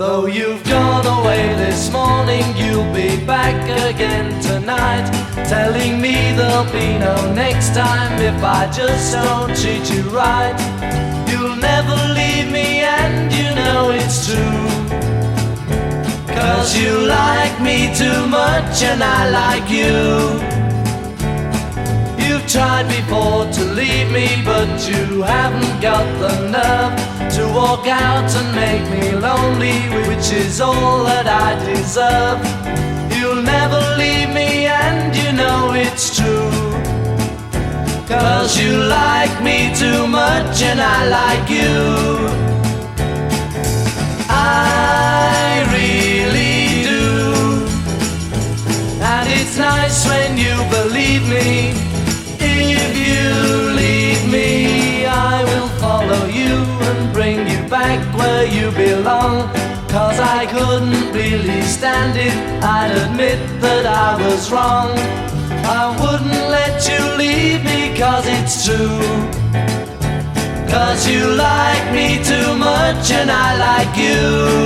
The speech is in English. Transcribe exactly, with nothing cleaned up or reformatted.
Though you've gone away this morning, you'll be back again tonight, telling me there'll be no next time if I just don't treat you right. You'll never leave me and you know it's true, 'cause you like me too much and I like you. You've tried before to leave me, but you haven't got the nerve to walk out and make me lonely, which is all that I deserve. You'll never leave me and you know it's true, 'cause you like me too much and I like you. I really do, and it's nice when you believe me. If you leave me, I will follow you and bring you back where you belong, 'cause I couldn't really stand it, I'd admit that I was wrong. I wouldn't let you leave me 'cause it's true, 'cause you like me too much and I like you.